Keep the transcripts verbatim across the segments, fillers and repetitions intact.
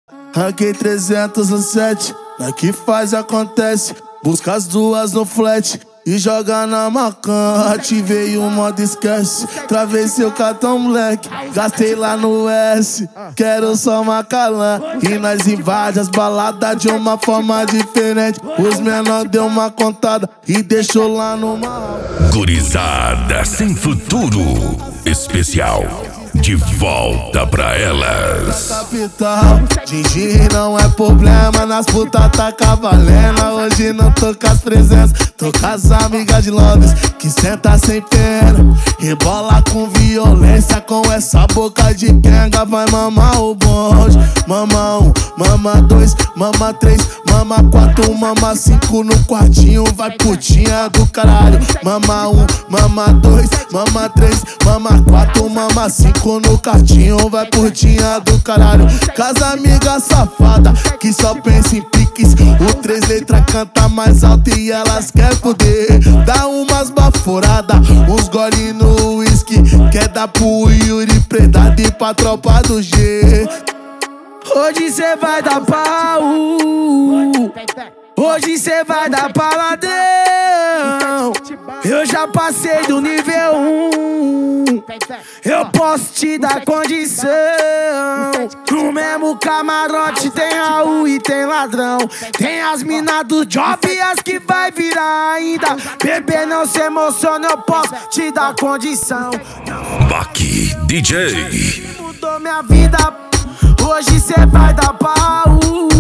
Ranquei trezentos no set, aqui faz e acontece. Busca as duas no flat e joga na macan. Ativei o modo esquece, travei seu cartão moleque. Gastei lá no S, quero só Macalã. E nós invade as baladas de uma forma diferente. Os menor deu uma contada e deixou lá no mal. Gurizada sem futuro especial, de volta pra elas. Capital, Gigi não é problema, nas putas tá cavalena. Hoje não tô com as presenças, tô com as amigas de Londres que senta sem pena, rebola com violência, com essa boca de quenga. Vai mamar o bonde, mama um, mama dois, mama três, mama quatro, mama cinco no quartinho. Vai putinha do caralho, mama um, mama dois, mama três, mama quatro, mama cinco no cartinho. Vai putinha do caralho, casa amiga safada que só pensa em piques. O três letras canta mais alto e elas quer poder. Dá umas baforadas, uns gole no whisky. Quer dar pro Yuri Predado e pra tropa do G. Hoje cê vai dar pau, hoje cê vai dar paladão. Eu já passei do nível um, eu posso te dar condição. No mesmo camarote tem Raul e tem ladrão. Tem as minas do job e as que vai virar ainda. Bebê, não se emociona, eu posso te dar condição. Maqui D J Mudou minha vida, hoje cê vai dar pau,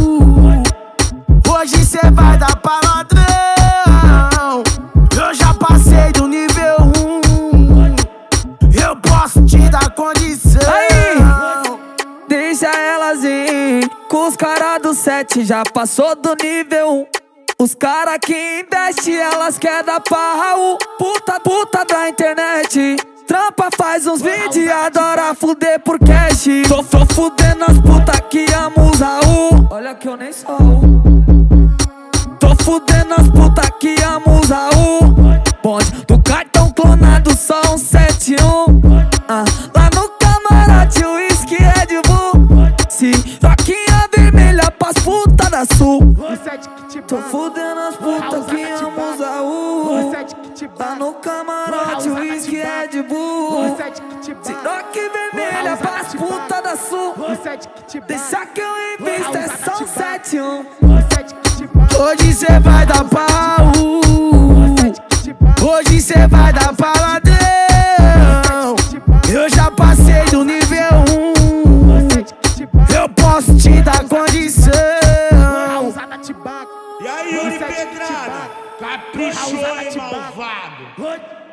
hoje cê vai dar pra ladrão. Eu já passei do nível um, eu posso te dar condição. Aí, deixa elas ir, com os caras do sete já passou do nível um. Os cara que investe, elas quer dar pra Raul. Puta, puta da internet, trampa, faz uns vídeos e adora fuder por cash. Tô, tô fudendo as puta que amam os Raul. Olha que eu nem sou Raul. Tô fudendo as puta que amam os Raul. Bonde do cartão clonado, só um sete um. Ah, lá no camarote, o uísque Red Bull. Se roquinha vermelha pras puta da sul. Tô fudendo as puta que amam os Raul. Lá no camarote, o uísque Red Bull. Se roque vermelha pras puta da sul. Deixa que eu invisto, é só um sete um. Hoje cê vai dar pau, hoje cê vai dar pra ladrão. Eu já passei do nível um, eu posso te dar condição. E aí, Yuri Pedrada, caprichou, hein, malvado?